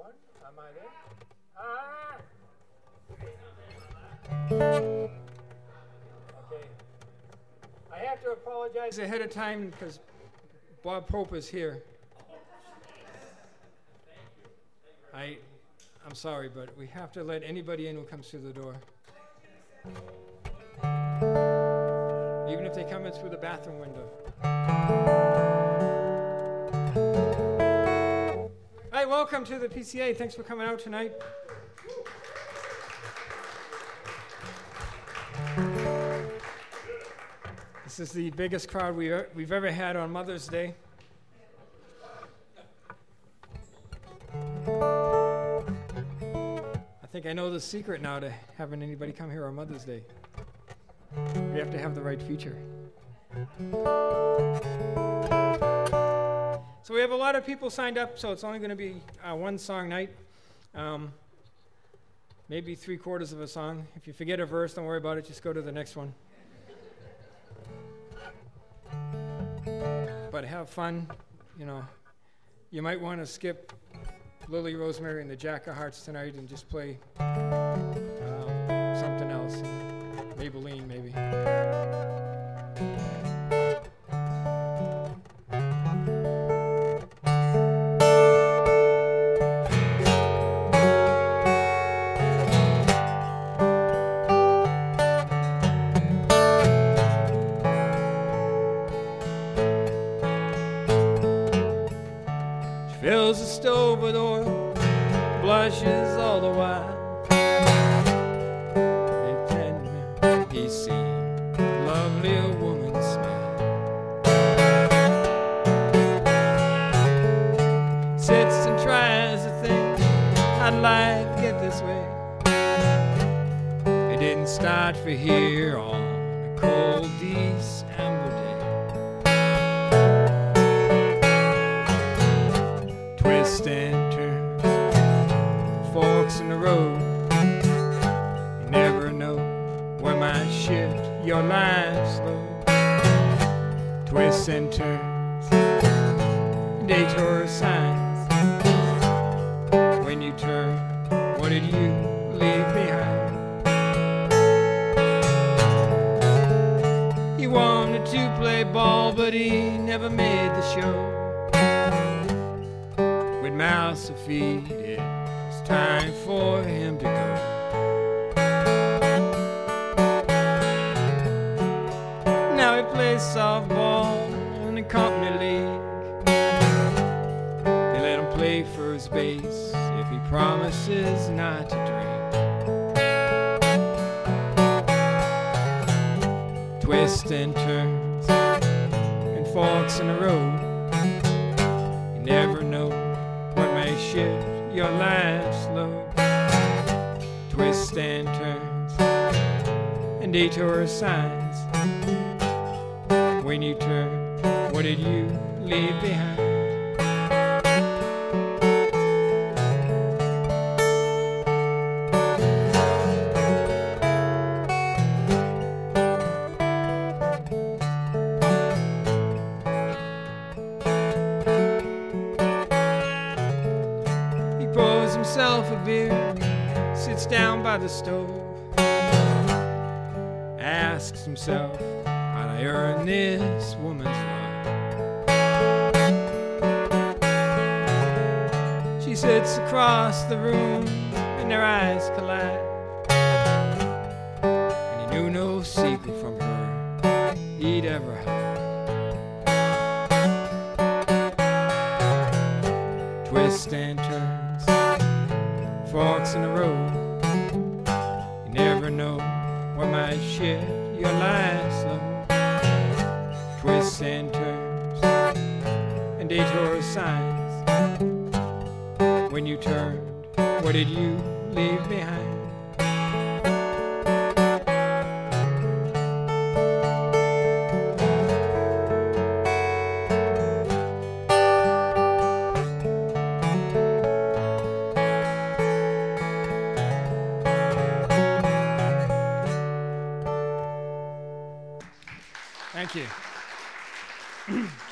on. Am I there? Okay. I have to apologize ahead of time because Bob Pope is here. I'm sorry, but we have to let anybody in who comes through the door. Even if they come in through the bathroom window. Hi, welcome to the PCA. Thanks for coming out tonight. This is the biggest crowd we've ever had on Mother's Day. I think I know the secret now to having anybody come here on Mother's Day. We have to have the right feature. So we have a lot of people signed up, so it's only going to be one song night. Maybe 3/4 of a song. If you forget a verse, don't worry about it. Just go to the next one. But have fun. You know, you might want to skip Lily, Rosemary, and the Jack of Hearts tonight and just play something else. Maybelline, maybe. Fills the stove with oil, blushes all the while. And then he sees lovely a woman smile. Sits and tries to think, how'd life get this way? It didn't start for here on a cold December day. Twists and turns, forks in the road. You never know where might shift your life slow. Twists and turns, detour signs. When you turn, what did you leave behind? He wanted to play ball, but he never made the show. With mouths to feed, it's time for him to go. Now he plays softball in the company league. They let him play first base if he promises not to drink. Twists and turns and forks in the road. You never know what may shift your life slow. Twists and turns and detour signs. When you turn, what did you leave behind? Himself a beer, sits down by the stove, asks himself, how'd I earn this woman's love? She sits across the room and their eyes collide, and he knew no secret from her he'd ever hide. Twist and turn, forks in the road. You never know what might shift your life slow. Twists and turns and detour signs. When you turned, what did you leave behind? Thank you.